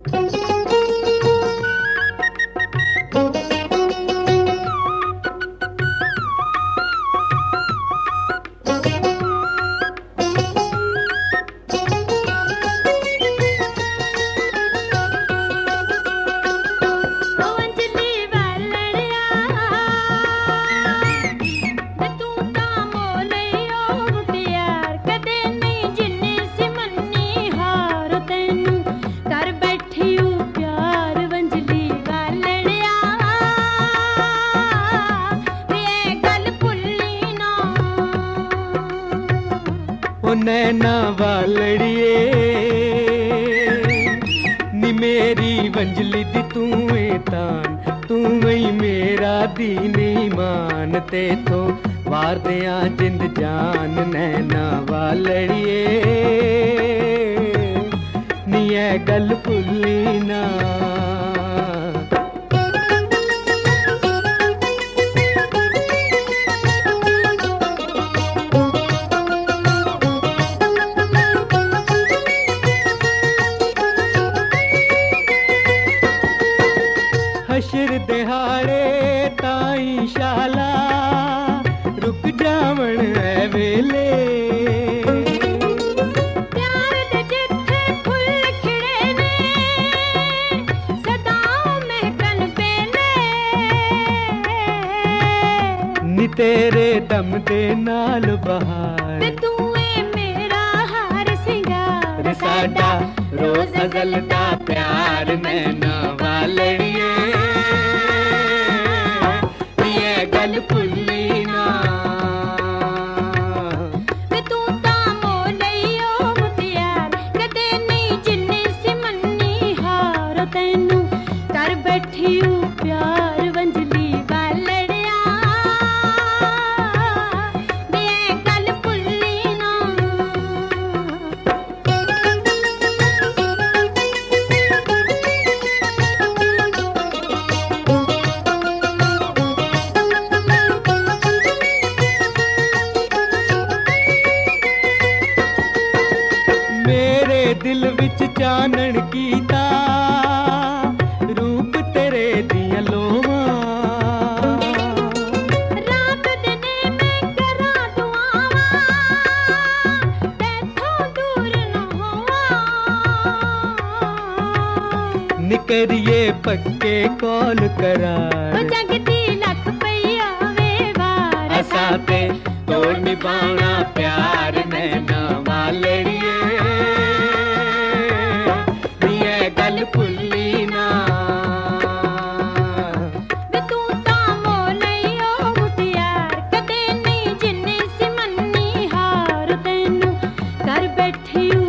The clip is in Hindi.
नैना वालड़िए नी मेरी वंजली दी तू तान तू वही मेरा दीन ईमान ते तो वार दिया जिंद जान नैना वालड़िए नी ऐ गल भुल्ली ना। हशर दिहाड़े ताई शाला रुक जावण है वेले प्यार दे जिथे फुल खिड़े ने सदा महकन बेले नी तेरे दम दे नाल बहार ते तू ए मेरा हार सिंगार साडा रोज अज़ल दा प्यार नैना वालड़िए गल भुल्ली ना। वे तू तां मोलइयो मुटियार कदे नहीं जिन्नी सी मन्नी हार तैनू कर बैठी हूँ प्यार वंजली वालड़िया वे गल भुल्ली ना। मेरे दिल विच चानण कीता रूप तेरे दियां लोवां रात दिने मैं करा दुआवां तैथों दूर न होवां निकरिए पक्के कौल करार ओ जगदी लख पईया वे वार असा ते तोड़ निभाना प्यार नैना वालड़िए नी ऐ गल भुल्ली ना। वे तू तां मोलइयो मुटियार कदे नहीं जिन्नी सी मन्नी हार तैनू कर बैठी